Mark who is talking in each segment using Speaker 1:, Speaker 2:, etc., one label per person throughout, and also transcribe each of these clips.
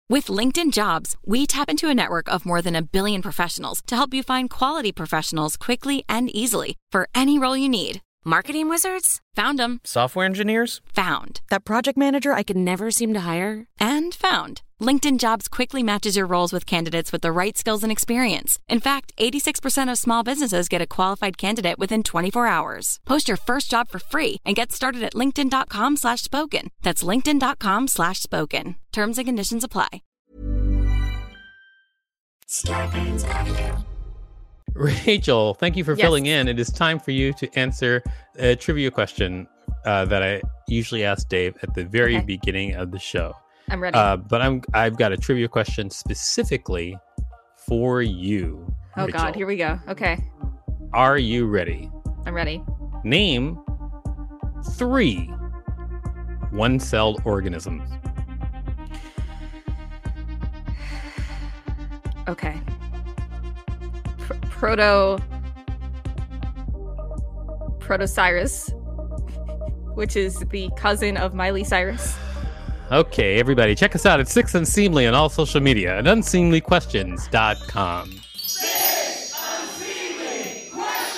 Speaker 1: With LinkedIn Jobs, we tap into a network of more than 1 billion professionals to help you find quality professionals quickly and easily for any role you need. Marketing wizards? Found them.
Speaker 2: Software engineers?
Speaker 1: Found. That project manager I could never seem to hire? And found. LinkedIn Jobs quickly matches your roles with candidates with the right skills and experience. In fact, 86% of small businesses get a qualified candidate within 24 hours. Post your first job for free and get started at linkedin.com/spoken. That's linkedin.com/spoken. Terms and conditions apply.
Speaker 3: Rachel, thank you for filling in. It is time for you to answer a trivia question that I usually ask Dave at the very beginning of the show.
Speaker 4: I'm ready.
Speaker 3: But I've got a trivia question specifically for you.
Speaker 4: Oh,
Speaker 3: Rachel.
Speaker 4: God. Here we go. Okay.
Speaker 3: Are you ready?
Speaker 4: I'm ready.
Speaker 3: Name 3 one-celled organisms.
Speaker 4: Okay. Protocyrus, which is the cousin of Miley Cyrus.
Speaker 3: Okay, everybody, check us out at Six Unseemly on all social media and unseemlyquestions.com.
Speaker 5: Six Unseemly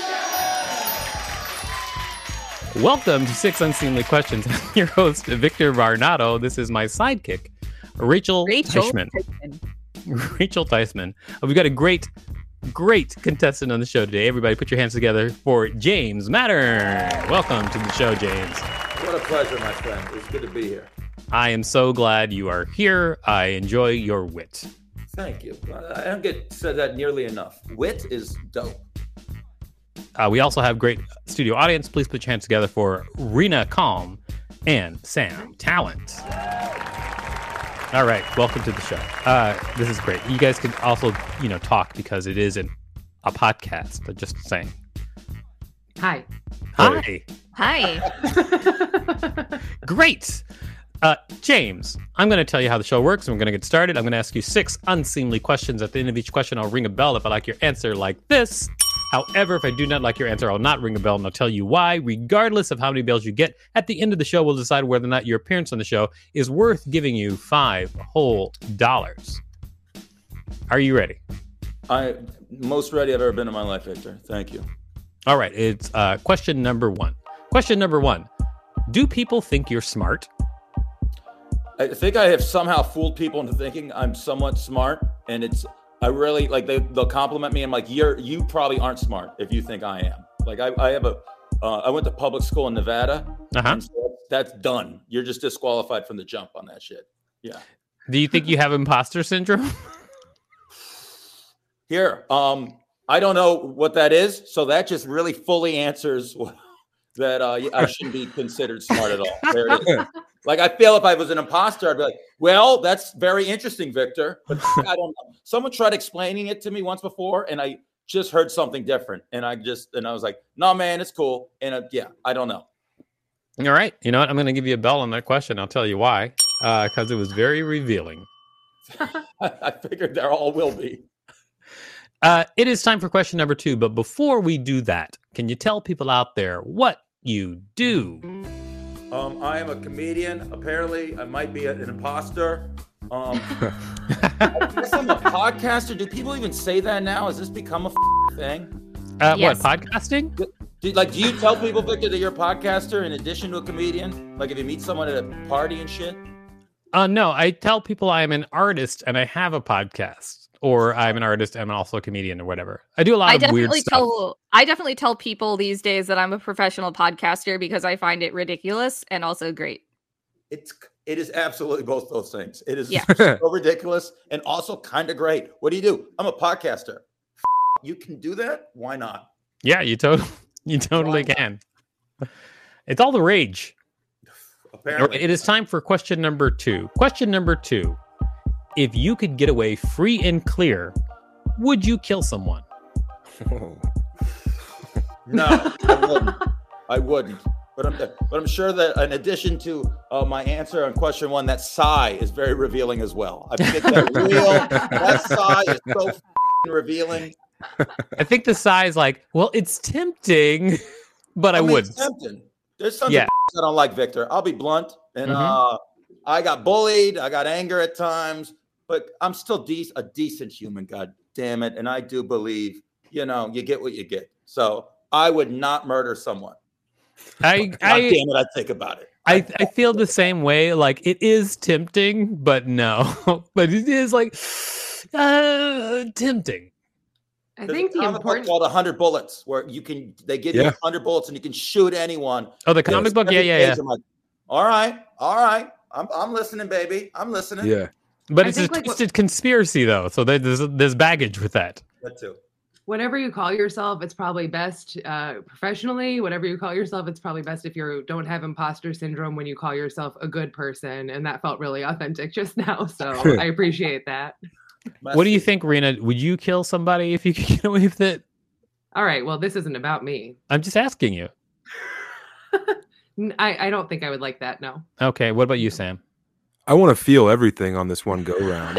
Speaker 5: Questions!
Speaker 3: Welcome to Six Unseemly Questions. I'm your host, Victor Varnado. This is my sidekick, Rachel Teichman. Rachel Theismann. We've got a great contestant on the show today. Everybody put your hands together for James Mattern. Welcome to the show, James.
Speaker 6: What a pleasure, my friend. It's good to be here.
Speaker 3: I am so glad you are here. I enjoy your wit.
Speaker 6: Thank you. I don't get said that nearly enough. Wit is dope.
Speaker 3: We also have great studio audience. Please put your hands together for Rena Calm and Sam Talent. All right, welcome to the show. This is great. You guys can also, talk because it is a podcast. I'm just saying.
Speaker 7: Hi.
Speaker 3: Hi.
Speaker 4: Hi.
Speaker 3: Great. James, I'm going to tell you how the show works. We're going to get started. I'm going to ask you 6 unseemly questions. At the end of each question, I'll ring a bell if I like your answer like this. However, if I do not like your answer, I'll not ring a bell and I'll tell you why. Regardless of how many bells you get, at the end of the show, we'll decide whether or not your appearance on the show is worth giving you $5 whole. Are you ready?
Speaker 6: I'm most ready I've ever been in my life, Victor. Thank you.
Speaker 3: All right. It's question number 1. Question number 1. Do people think you're smart?
Speaker 6: I think I have somehow fooled people into thinking I'm somewhat smart, and I really like they'll compliment me and like you probably aren't smart if you think I am. Like I went to public school in Nevada, and so that's done. You're just disqualified from the jump on that shit. Yeah.
Speaker 3: Do you think you have imposter syndrome?
Speaker 6: Here, I don't know what that is, so that just really fully answers that I shouldn't be considered smart at all. There it is. Like, I feel if I was an imposter, I'd be like, well, that's very interesting, Victor. But I don't know. Someone tried explaining it to me once before, and I just heard something different. And I was like, no, man, it's cool. And I don't know.
Speaker 3: All right. You know what? I'm going to give you a bell on that question. I'll tell you why. Because it was very revealing.
Speaker 6: I figured there all will be.
Speaker 3: It is time for question number 2. But before we do that, can you tell people out there what you do?
Speaker 6: I am a comedian. Apparently, I might be an imposter. I guess I'm a podcaster. Do people even say that now? Has this become a thing?
Speaker 3: Yes. What, podcasting?
Speaker 6: Do you tell people, Victor, that you're a podcaster in addition to a comedian? Like if you meet someone at a party and shit?
Speaker 3: No, I tell people I am an artist and I have a podcast. Or I'm an artist and I'm also a comedian or whatever. I do a lot of weird stuff.
Speaker 4: I definitely tell people these days that I'm a professional podcaster because I find it ridiculous and also great.
Speaker 6: It is absolutely both those things. It is so ridiculous and also kind of great. What do? I'm a podcaster. You can do that? Why not?
Speaker 3: Yeah, you totally can. It's all the rage.
Speaker 6: Apparently.
Speaker 3: It is time for question number 2. Question number 2. If you could get away free and clear, would you kill someone?
Speaker 6: No, I wouldn't. But I'm sure that in addition to my answer on question 1, that sigh is very revealing as well. I think that sigh is so revealing.
Speaker 3: I think the sigh is like, well, it's tempting, but I wouldn't.
Speaker 6: It's tempting. There's something I don't like, Victor. I'll be blunt. And I got bullied. I got anger at times. but I'm still a decent human. God damn it! And I do believe, you get what you get. So I would not murder someone. God damn it! I think about it.
Speaker 3: I feel the same way. Like it is tempting, but no, but it is like tempting.
Speaker 7: I think the important
Speaker 6: called 100 Bullets, where they give you 100 bullets and you can shoot anyone.
Speaker 3: Oh, the comic book, yeah.
Speaker 6: I'm like, all right, I'm listening, baby, I'm listening.
Speaker 2: Yeah,
Speaker 3: but it's a twisted conspiracy, though, so there's baggage with that.
Speaker 6: That too.
Speaker 7: Whatever you call yourself, it's probably best professionally. Whatever you call yourself, it's probably best if you don't have imposter syndrome when you call yourself a good person. And that felt really authentic just now. So I appreciate that.
Speaker 3: What do you think, Rena? Would you kill somebody if you could get away with it?
Speaker 7: All right. Well, this isn't about me.
Speaker 3: I'm just asking you.
Speaker 7: I don't think I would like that. No.
Speaker 3: Okay. What about you, Sam?
Speaker 2: I want to feel everything on this one go round.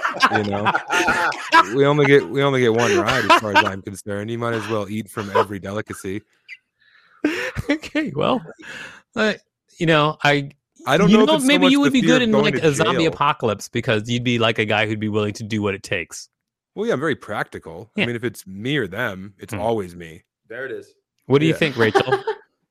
Speaker 2: We only get one ride as far as I'm concerned. You might as well eat from every delicacy.
Speaker 3: Okay, well, I
Speaker 2: don't know. If
Speaker 3: maybe you would be good in like a zombie
Speaker 2: jail.
Speaker 3: Apocalypse because you'd be like a guy who'd be willing to do what it takes.
Speaker 2: Well, yeah, I'm very practical.
Speaker 3: Yeah.
Speaker 2: I mean, if it's me or them, it's always me.
Speaker 6: There it is.
Speaker 3: What do you think, Rachel?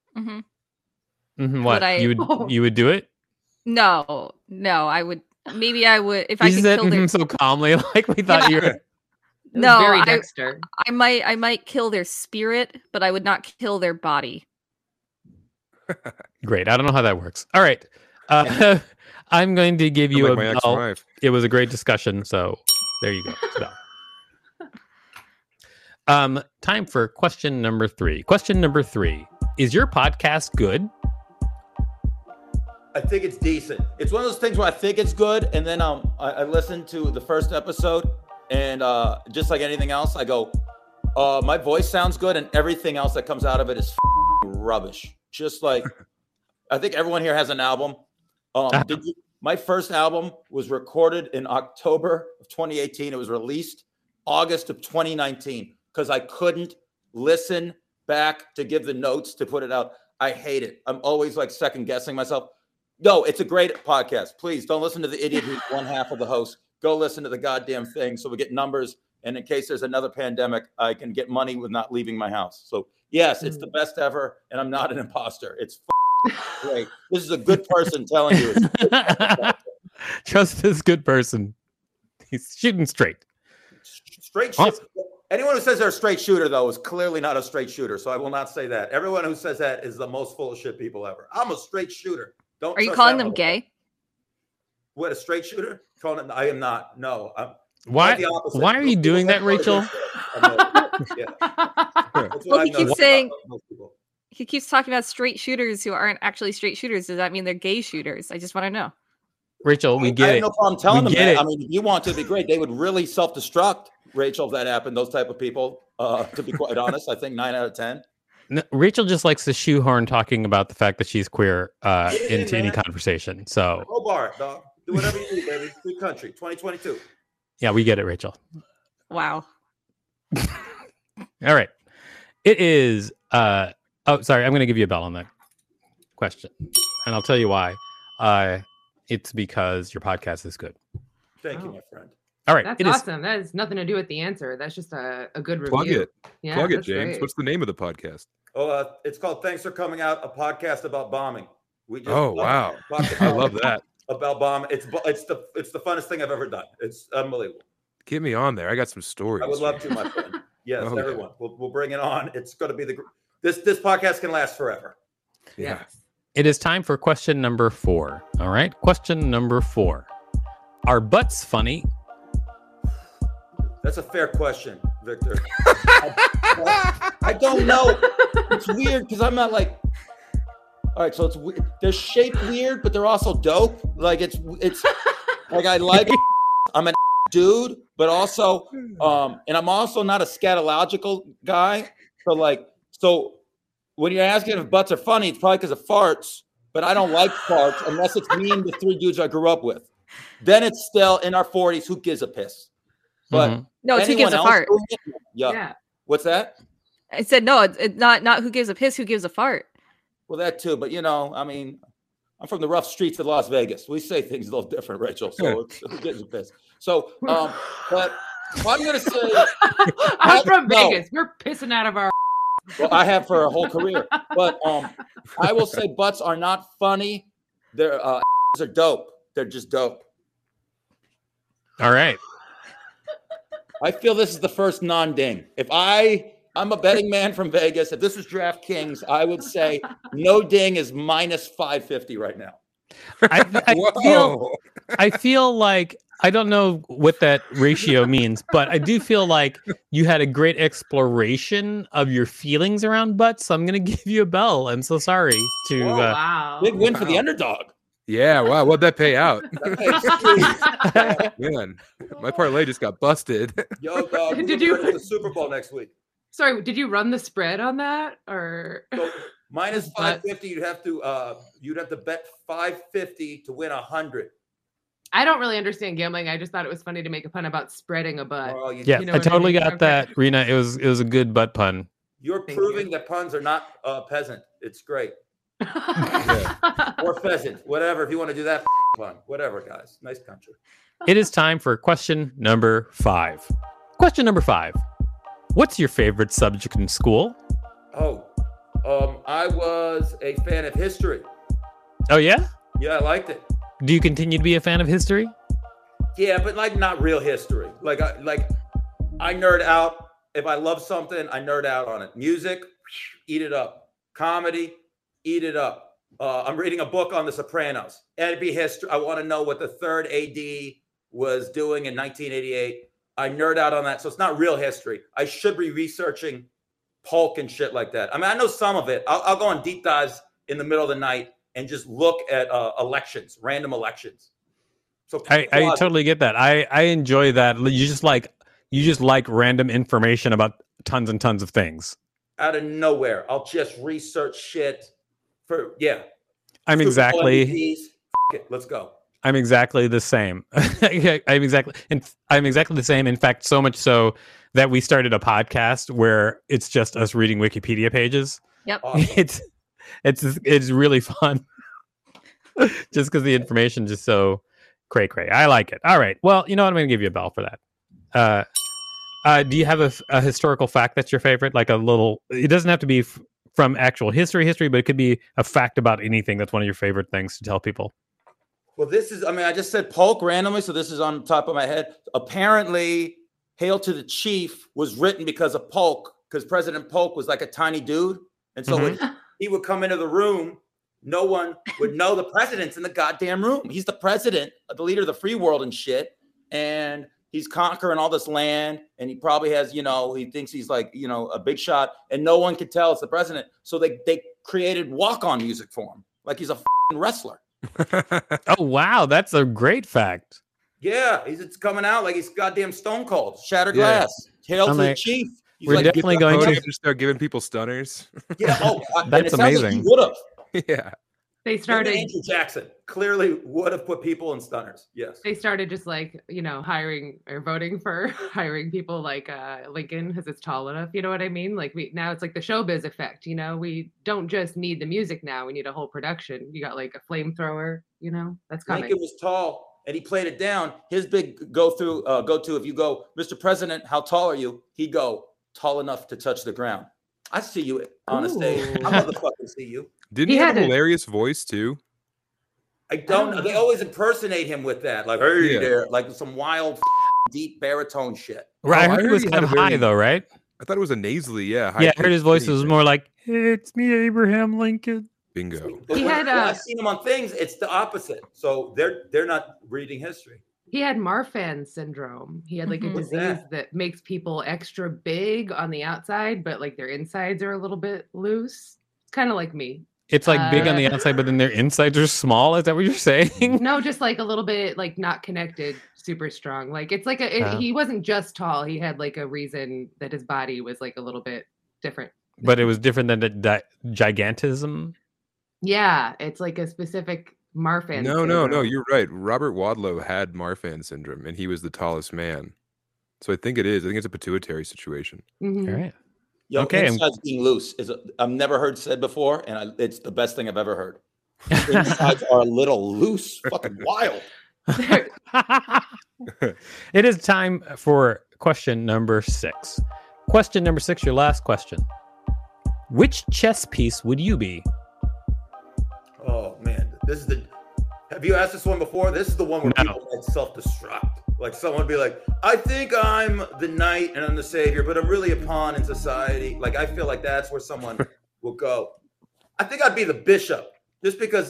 Speaker 3: What you would do it?
Speaker 4: No, I would. Maybe I would if I
Speaker 3: You
Speaker 4: could
Speaker 3: said
Speaker 4: kill their.
Speaker 3: so calmly, like we thought you were.
Speaker 4: No,
Speaker 7: very Dexter.
Speaker 4: I might kill their spirit, but I would not kill their body.
Speaker 3: Great. I don't know how that works. All right. I'm going to give you
Speaker 2: my ex-wife.
Speaker 3: It was a great discussion. So there you go. Time for question number 3. Question number 3. Is your podcast good?
Speaker 6: I think it's decent. It's one of those things where I think it's good, and then I listened to the first episode, and just like anything else, I go, my voice sounds good, and everything else that comes out of it is rubbish. Just like, I think everyone here has an album. My first album was recorded in October of 2018. It was released August of 2019 because I couldn't listen back to give the notes to put it out. I hate it. I'm always like second guessing myself. No, it's a great podcast. Please don't listen to the idiot who's one half of the host. Go listen to the goddamn thing so we get numbers. And in case there's another pandemic, I can get money with not leaving my house. So yes, it's the best ever. And I'm not an imposter. It's great. This is a good person telling you.
Speaker 3: Trust this good person. He's shooting straight.
Speaker 6: Straight shooter. Anyone who says they're a straight shooter, though, is clearly not a straight shooter. So I will not say that. Everyone who says that is the most full of shit people ever. I'm a straight shooter.
Speaker 4: Are you calling them gay?
Speaker 6: What, a straight shooter? I am not. No.
Speaker 3: Why are you doing that, Rachel?
Speaker 4: Well, he keeps talking about straight shooters who aren't actually straight shooters. Does that mean they're gay shooters? I just want to know.
Speaker 3: Rachel, we get it.
Speaker 6: I have no problem telling them that. I mean, if you want to be great, they would really self-destruct, Rachel, if that happened. Those type of people, to be quite honest, I think 9 out of 10.
Speaker 3: No, Rachel just likes to shoehorn talking about the fact that she's queer into any conversation. So,
Speaker 6: bar, dog. Do whatever you need, baby. Free country, 2022.
Speaker 3: Yeah, we get it, Rachel.
Speaker 4: Wow.
Speaker 3: All right. It is. Sorry. I'm going to give you a bell on that question, and I'll tell you why. It's because your podcast is good.
Speaker 6: Thank you, my friend.
Speaker 3: All right.
Speaker 7: That's awesome. That has nothing to do with the answer. That's just a good review.
Speaker 2: Plug it.
Speaker 7: Yeah,
Speaker 2: Plug it, James.
Speaker 7: Great.
Speaker 2: What's the name of the podcast?
Speaker 6: Oh, it's called Thanks for Coming Out, a podcast about bombing.
Speaker 2: Wow. I love that.
Speaker 6: About bombing. It's the funnest thing I've ever done. It's unbelievable.
Speaker 2: Get me on there. I got some stories.
Speaker 6: I would love to, my friend. Yes,
Speaker 2: Okay.
Speaker 6: everyone. We'll bring it on. It's going to be this podcast can last forever.
Speaker 2: Yeah.
Speaker 3: It is time for question number 4. All right. Question number 4. Are butts funny?
Speaker 6: That's a fair question, Victor. I don't know. It's weird because I'm not like. All right, so it's weird. They're shaped weird, but they're also dope. Like it's like I like. I'm a dude, but also, and I'm also not a scatological guy. So when you're asking if butts are funny, it's probably because of farts. But I don't like farts unless it's me and the 3 dudes I grew up with. Then it's still in our 40s. Who gives a piss? But
Speaker 4: no, it's who gives a fart.
Speaker 6: Yeah. What's that?
Speaker 4: I said no. It's not who gives a piss. Who gives a fart?
Speaker 6: Well, that too. But I mean, I'm from the rough streets of Las Vegas. We say things a little different, Rachel. So it's getting pissed. So, but I'm going to say,
Speaker 7: I'm from Vegas. We're pissing out of our.
Speaker 6: Well, I have for a whole career, but I will say butts are not funny. They're are dope. They're just dope.
Speaker 3: All right.
Speaker 6: I feel this is the first non-ding. If I'm a betting man from Vegas, if this was DraftKings, I would say no ding is minus 550 right now.
Speaker 3: I feel like, I don't know what that ratio means, but I do feel like you had a great exploration of your feelings around butts. So I'm going to give you a bell. I'm so sorry to.
Speaker 7: Wow.
Speaker 6: Big win for the underdog.
Speaker 2: Yeah, wow. What'd that pay out?
Speaker 6: That pays sweet.
Speaker 2: Man, my parlay just got busted.
Speaker 6: Yo, dog,
Speaker 7: Did you-
Speaker 6: to the Super Bowl next week?
Speaker 7: Sorry, did you run the spread on that or?
Speaker 6: So minus 550, you'd have to bet 550 to win 100.
Speaker 7: I don't really understand gambling. I just thought it was funny to make a pun about spreading a butt.
Speaker 6: Oh,
Speaker 3: Yeah,
Speaker 7: You know
Speaker 3: I
Speaker 7: what I
Speaker 3: totally
Speaker 7: mean?
Speaker 3: got
Speaker 7: Okay.
Speaker 3: that, Rena. It was a good butt pun.
Speaker 6: You're
Speaker 7: Thank
Speaker 6: proving
Speaker 7: you.
Speaker 6: that puns are not peasant. It's great. Or pheasant, whatever. If you want to do that pun, whatever, guys. Nice country.
Speaker 3: It is time for question number 5. Question number 5. What's your favorite subject in school?
Speaker 6: Oh, I was a fan of history.
Speaker 3: Oh, yeah?
Speaker 6: Yeah, I liked it.
Speaker 3: Do you continue to be a fan of history?
Speaker 6: Yeah, but like not real history. Like I nerd out. If I love something, I nerd out on it. Music, eat it up. Comedy, eat it up. I'm reading a book on The Sopranos. It'd be history. I want to know what the third AD was doing in 1988. I nerd out on that. So it's not real history. I should be researching Polk and shit like that. I mean, I know some of it. I'll go on deep dives in the middle of the night and just look at elections, random elections. So
Speaker 3: I totally get that. I enjoy that. You just like random information about tons and tons of things.
Speaker 6: out of nowhere, I'll just research shit for
Speaker 3: I'm
Speaker 6: Super Bowl
Speaker 3: exactly
Speaker 6: MVPs. It, let's go.
Speaker 3: I'm exactly the same. I'm exactly the same. In fact, so much so that we started a podcast where it's just us reading Wikipedia pages.
Speaker 4: Yep.
Speaker 6: Awesome.
Speaker 3: It's really fun. Just because the information is just so cray. I like it. All right. Well, you know what? I'm going to give you a bell for that. Do you have a historical fact that's your favorite? Like a little, it doesn't have to be from actual history, but it could be a fact about anything that's one of your favorite things to tell people.
Speaker 6: Well, this is, I just said Polk randomly, so this is on top of my head. Apparently, Hail to the Chief was written because of Polk, because President Polk was like a tiny dude. And so when he would come into the room, no one would know the president's in the goddamn room. He's the president, the leader of the free world and shit. And he's conquering all this land. And he probably has, he thinks he's like, a big shot. And no one could tell it's the president. So they created walk-on music for him. Like he's a wrestler.
Speaker 3: Oh, wow. That's a great fact.
Speaker 6: Yeah, it's coming out like he's goddamn stone cold. Shattered glass. Hail to the Chief. He's
Speaker 3: we're
Speaker 6: like,
Speaker 3: definitely going to
Speaker 2: start giving people stunners.
Speaker 6: Yeah. Oh,
Speaker 3: that's amazing.
Speaker 6: Like would have.
Speaker 2: Yeah.
Speaker 7: They started.
Speaker 6: Andrew Jackson clearly would have put people in stunners. Yes.
Speaker 7: They started just like, hiring or voting for hiring people like Lincoln because it's tall enough. You know what I mean? Like now it's like the showbiz effect. We don't just need the music now. We need a whole production. You got like a flamethrower. That's coming.
Speaker 6: Lincoln was tall and he played it down. His big go to if you go, Mr. President, how tall are you? He'd go tall enough to touch the ground. I see you on a stage. I motherfucking see you.
Speaker 2: Didn't he have a hilarious voice too?
Speaker 6: I don't know. They always impersonate him with that. Like, hey there, like some wild, deep baritone shit.
Speaker 3: Right. I heard it was kind of high, though, right?
Speaker 2: I thought it was a nasally, yeah.
Speaker 3: Yeah, I heard his voice was more like, hey, it's me, Abraham Lincoln.
Speaker 2: Bingo.
Speaker 6: But when I've seen him on things, it's the opposite. So they're not reading history.
Speaker 7: He had Marfan syndrome. He had like a disease that makes people extra big on the outside, but like their insides are a little bit loose. It's kind of like me.
Speaker 3: It's like big on the outside, but then their insides are small. Is that what you're saying?
Speaker 7: No, just like a little bit like not connected, super strong. Like it's like he wasn't just tall. He had like a reason that his body was like a little bit different.
Speaker 3: But it was different than the gigantism.
Speaker 7: Yeah, it's like a specific Marfan syndrome.
Speaker 2: No, you're right. Robert Wadlow had Marfan syndrome, and he was the tallest man. So I think it is. I think it's a pituitary situation.
Speaker 7: Mm-hmm.
Speaker 3: All right.
Speaker 6: Yo,
Speaker 3: okay.
Speaker 6: Insides being loose I've never heard said before, and it's the best thing I've ever heard. Insides are a little loose, fucking wild.
Speaker 3: It is time for question number 6. Question number 6, your last question. Which chess piece would you be?
Speaker 6: Oh man, this is the. Have you asked this one before? This is the one where people like self-destruct. Like someone would be like, "I think I'm the knight and I'm the savior, but I'm really a pawn in society." Like I feel like that's where someone will go. I think I'd be the bishop, just because,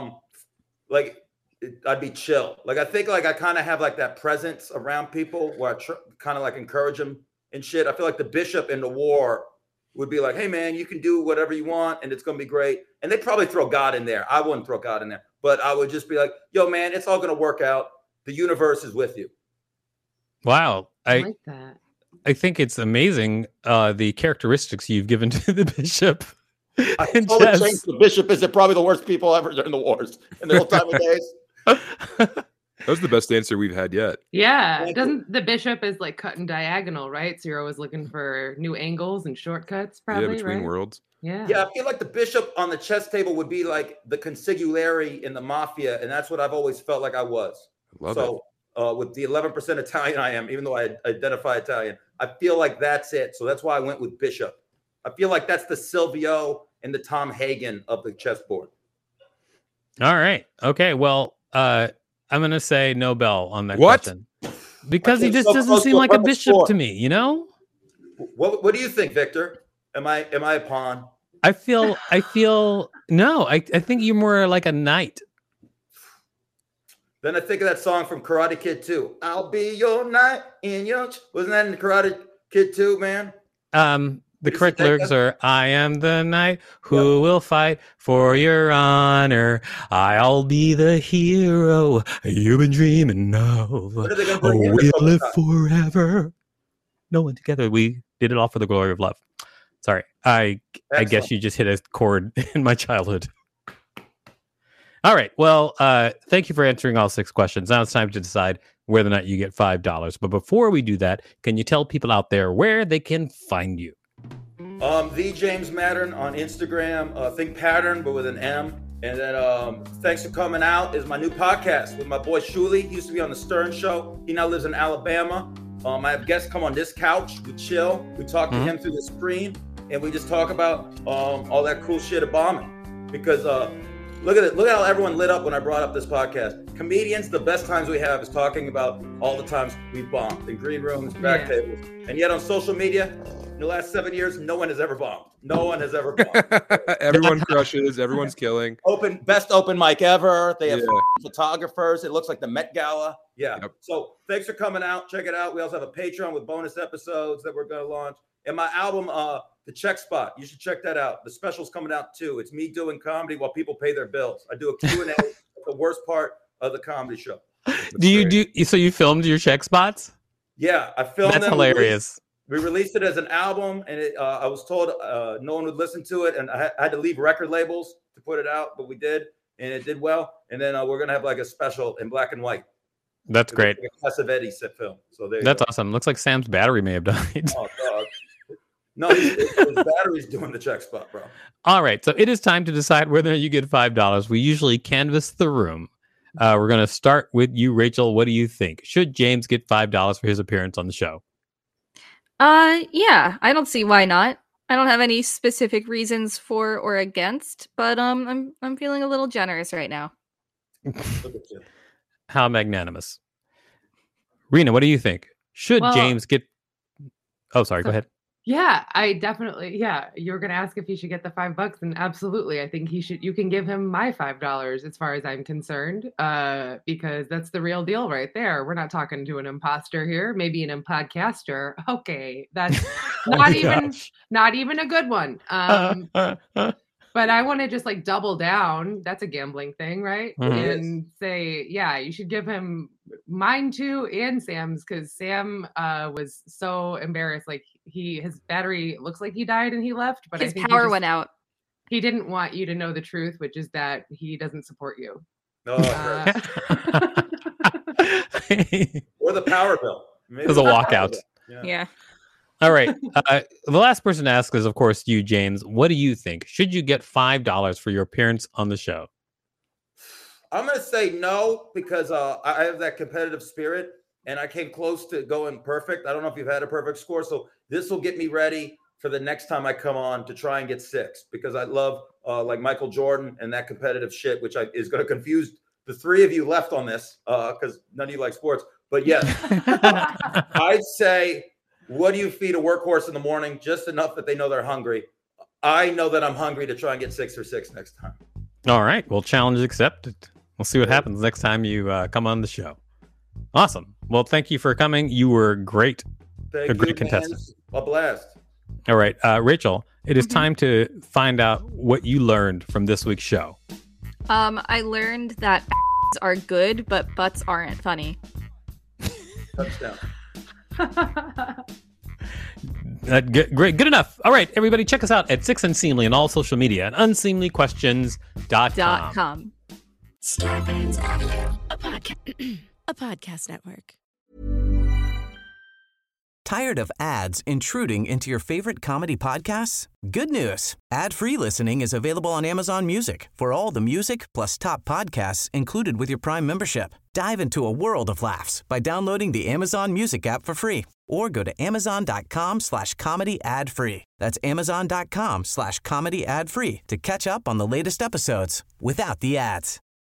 Speaker 6: like I'd be chill. Like I think like I kind of have like that presence around people where I kind of like encourage them and shit. I feel like the bishop in the war would be like, "Hey man, you can do whatever you want and it's going to be great." And they'd probably throw God in there. I wouldn't throw God in there, but I would just be like, "Yo man, it's all going to work out. The universe is with you."
Speaker 3: Wow.
Speaker 7: I like that.
Speaker 3: I think it's amazing the characteristics you've given to the bishop.
Speaker 6: I told James the bishop is probably the worst people ever during the wars in the old time of days.
Speaker 2: That was the best answer we've had yet.
Speaker 7: Yeah. Doesn't the bishop is like cutting diagonal, right? So you're always looking for new angles and shortcuts, probably.
Speaker 2: Yeah, between
Speaker 7: right?
Speaker 2: worlds.
Speaker 7: Yeah.
Speaker 6: Yeah, I feel like the bishop on the chess table would be like the consigliere in the mafia, and that's what I've always felt like I was.
Speaker 2: Love it.
Speaker 6: With the 11% Italian I am, even though I identify Italian, I feel like that's it. So that's why I went with bishop. I feel like that's the Silvio and the Tom Hagen of the chessboard.
Speaker 3: All right. Okay. Well, I'm going to say no bell on that
Speaker 2: What?
Speaker 3: question. Because he
Speaker 6: Okay,
Speaker 3: just
Speaker 6: so
Speaker 3: doesn't
Speaker 6: close
Speaker 3: seem
Speaker 6: to a
Speaker 3: like a
Speaker 6: perfect
Speaker 3: bishop
Speaker 6: score.
Speaker 3: to me, you know?
Speaker 6: What do you think, Victor? Am I a pawn?
Speaker 3: I feel no, I think you're more like a knight.
Speaker 6: Then I think of that song from Karate Kid 2. I'll be your knight in your... Wasn't that in Karate Kid 2, man?
Speaker 3: The correct lyrics are, "I am the knight who will fight for your honor. I'll be the hero you've been dreaming of.
Speaker 6: What are they gonna do
Speaker 3: Oh,
Speaker 6: here
Speaker 3: we'll
Speaker 6: the
Speaker 3: live
Speaker 6: whole time?
Speaker 3: forever. No one together. We did it all for the glory of love." Sorry, I guess
Speaker 6: Excellent.
Speaker 3: you just hit a chord in my childhood. All right. Well, thank you for answering all 6 questions. Now it's time to decide whether or not you get $5. But before we do that, can you tell people out there where they can find you?
Speaker 6: The James Mattern on Instagram. Think pattern, but with an M. And then Thanks for Coming Out is my new podcast with my boy Shuli. He used to be on the Stern Show. He now lives in Alabama. I have guests come on this couch. We chill. We talk to him through the screen, and we just talk about all that cool shit of bombing. Because look at it. Look at how everyone lit up when I brought up this podcast. Comedians, the best times we have is talking about all the times we've bombed in green rooms, back tables. And yet on social media, in the last 7 years, no one has ever bombed. No one has ever bombed.
Speaker 2: Everyone crushes. Everyone's killing.
Speaker 6: Best open mic ever. They have
Speaker 2: Yeah.
Speaker 6: photographers. It looks like the Met Gala. Yeah.
Speaker 2: Yep.
Speaker 6: So thanks for coming out. Check it out. We also have a Patreon with bonus episodes that we're going to launch. And my album, The Check Spot. You should check that out. The special's coming out too. It's me doing comedy while people pay their bills. I do a Q&A at the worst part of the comedy show.
Speaker 3: So you filmed your check spots?
Speaker 6: Yeah, I filmed
Speaker 3: That's
Speaker 6: them.
Speaker 3: hilarious.
Speaker 6: We released it as an album, and I was told no one would listen to it, and I had to leave record labels to put it out, but we did, and it did well. And then we're gonna have like a special in black and white.
Speaker 3: That's great.
Speaker 6: Like a Cassavetes film. So there.
Speaker 3: That's awesome. Looks like Sam's battery may have died.
Speaker 6: Oh, dog. No, his battery's doing the check spot, bro.
Speaker 3: All right. So it is time to decide whether you get $5. We usually canvass the room. We're going to start with you, Rachel. What do you think? Should James get $5 for his appearance on the show?
Speaker 4: Yeah, I don't see why not. I don't have any specific reasons for or against, but I'm feeling a little generous right now.
Speaker 6: Look at you.
Speaker 3: How magnanimous. Rena, what do you think? Should
Speaker 7: Well-
Speaker 3: James get... Oh, sorry. Go ahead.
Speaker 7: Yeah, I definitely. Yeah, you're gonna ask if he should get the $5, and absolutely, I think he should. You can give him my $5 as far as I'm concerned, because that's the real deal right there. We're not talking to an imposter here. Maybe an impodcaster. Okay, that's not even a good one. But I want to just like double down. That's a gambling thing, right?
Speaker 3: Mhm.
Speaker 7: And say, yeah, you should give him mine too and Sam's, because Sam was so embarrassed. Like his battery looks like he died and he left, but
Speaker 4: His
Speaker 7: I think
Speaker 4: power went out.
Speaker 7: He didn't want you to know the truth, which is that he doesn't support you.
Speaker 6: No, or the power bill. Maybe
Speaker 3: There's a
Speaker 6: the power
Speaker 3: walkout.
Speaker 6: bill.
Speaker 4: Yeah.
Speaker 3: All right. The last person to ask is, of course, you, James. What do you think? Should you get $5 for your appearance on the show?
Speaker 6: I'm going to say no because I have that competitive spirit and I came close to going perfect. I don't know if you've had a perfect score. So this will get me ready for the next time I come on to try and get 6 because I love like Michael Jordan and that competitive shit, which is going to confuse the 3 of you left on this because none of you like sports. But yes, I'd say, what do you feed a workhorse in the morning? Just enough that they know they're hungry. I know that I'm hungry to try and get 6 for 6 next time.
Speaker 3: All right. Well, challenge accepted. We'll see what happens next time you come on the show. Awesome. Well, thank you for coming. You were great.
Speaker 6: Thank
Speaker 3: a great
Speaker 6: you,
Speaker 3: contestant.
Speaker 6: Man. A blast.
Speaker 3: All right. Rachel, it is time to find out what you learned from this week's show.
Speaker 4: I learned that are good, but butts aren't funny.
Speaker 6: Touchdown.
Speaker 3: Great. Good enough. All right, everybody, check us out at 6 Unseemly on all social media and unseemlyquestions.com.
Speaker 1: Scarpins Avenue, a podcast network.
Speaker 8: Tired of ads intruding into your favorite comedy podcasts? Good news. Ad-free listening is available on Amazon Music for all the music plus top podcasts included with your Prime membership. Dive into a world of laughs by downloading the Amazon Music app for free or go to amazon.com/comedy ad-free. That's amazon.com/comedy ad-free to catch up on the latest episodes without the ads.